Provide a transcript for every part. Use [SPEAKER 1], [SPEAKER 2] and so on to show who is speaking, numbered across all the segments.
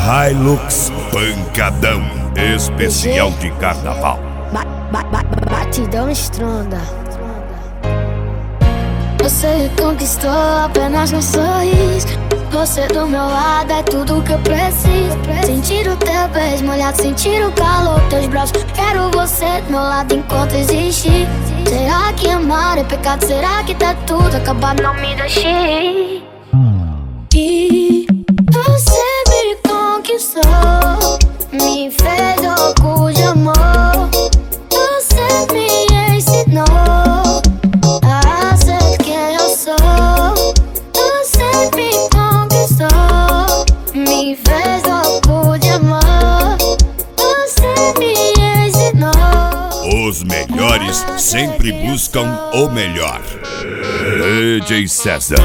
[SPEAKER 1] Hilux Pancadão, especial de carnaval.
[SPEAKER 2] Batidão estronda. Você me conquistou apenas no sorriso. Você do meu lado é tudo que eu preciso. Sentir o teu beijo molhado, sentir o calor dos teus braços. Quero você do meu lado enquanto existir. Será que amar é pecado? Será que tá tudo acabado? Não me deixe. E você me conquistou, me fez louco de amor. Você me ensinou a ser quem eu sou. Você me conquistou, me fez louco de amor. Você me ensinou.
[SPEAKER 1] Os melhores sempre buscam o melhor. DJ César.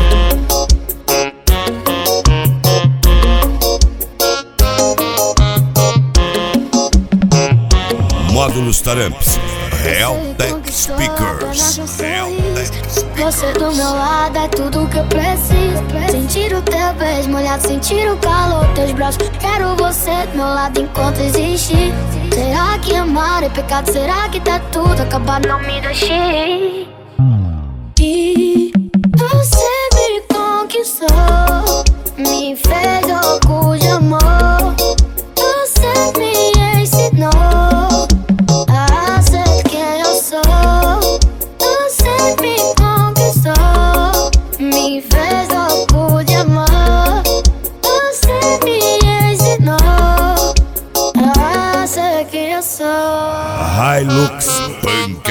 [SPEAKER 1] Módulos Taramps, Real Tech Speakers.
[SPEAKER 2] Você do meu lado é tudo que eu preciso. Sentir o teu beijo molhado, sentir o calor dos teus braços. Quero você do meu lado enquanto existir. Será que amar é pecado? Será que tá tudo acabado? Não me deixe. E você me conquistou, me fez louco de amor. Você me ensinou a ser quem eu sou. Você me conquistou, me fez louco de amor. Você me ensinou a ser quem eu sou.
[SPEAKER 1] Hilux Pancadão.